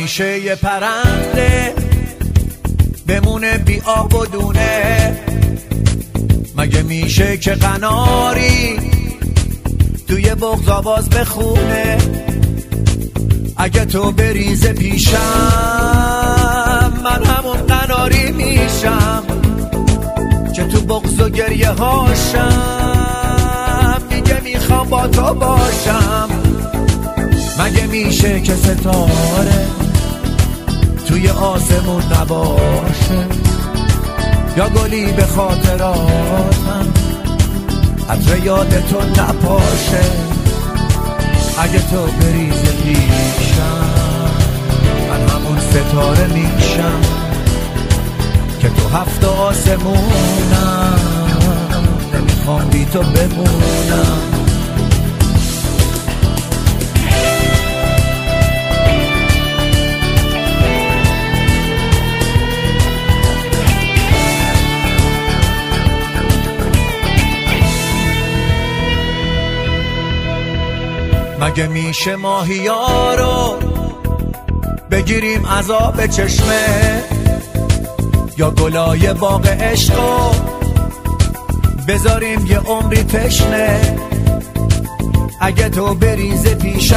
میشه یه پرنده بمونه بی آب و دونه؟ مگه میشه که قناری توی بغض آواز بخونه؟ اگه تو بریزه پیشم من همون قناری میشم که تو بغض و گریه هاشم دیگه میخوام با تو باشم. مگه میشه که ستاره توی آسمون نباشه یا گلی به خاطراتم عطر یاد تو نپاشه؟ اگه تو بریزه پیشم من همون ستاره میشم که تو هفت آسمونم نمیخوام بی تو بمونم. مگه میشه ماهیا رو بگیریم از آب چشمه یا گلای باغ عشقو بذاریم یه عمری تشنه؟ اگه تو بریزه پیشم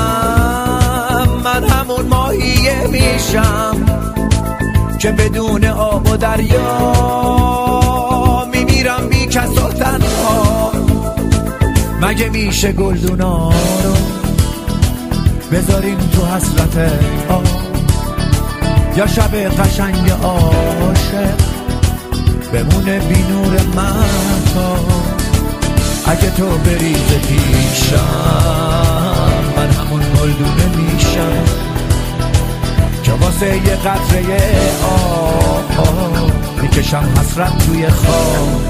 من همون ماهیه میشم که بدون آب و دریا میمیرم بی کس و تنها. مگه میشه گلدونا رو بذاریم تو حسرت آب یا شب قشنگ عاشق بمونه بی نور مهتا؟ اگه تو بریزه پیشم من همون گلدونه میشم که واسه یه قطره آب میکشم حسرت توی خواب.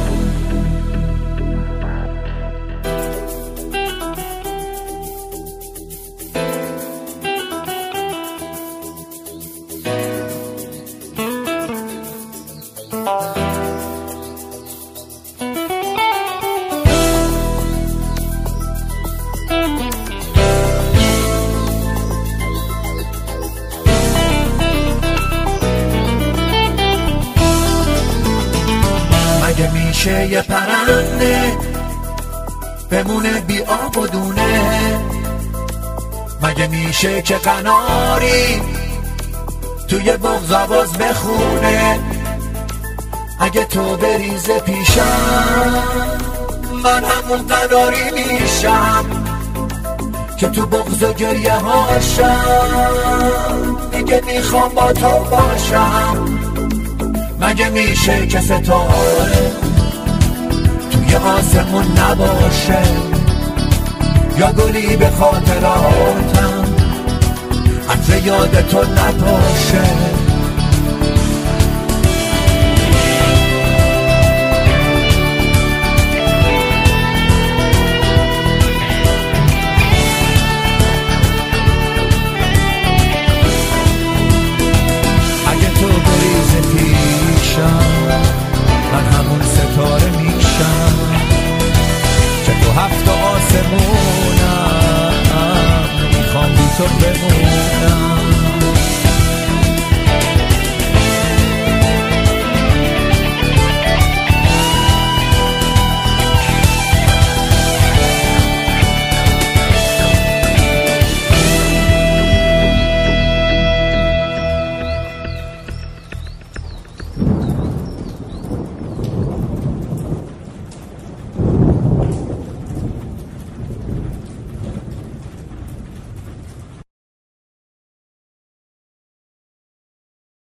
مگه میشه یه پرنده بمونه بی آب و دونه؟ مگه میشه که قناری توی بغض آواز بخونه؟ اگه تو بریزه پیشم من همون قناری میشم که تو بغض و گریه هاشم دیگه میخوام با تو باشم. مگه میشه که ستاره توی آسمون نباشه یا گلی به خاطراتم عطر یاد تو نپاشه؟ من همون ستاره میشم که تو هفت آسمونم میخوام بی تو بمونم.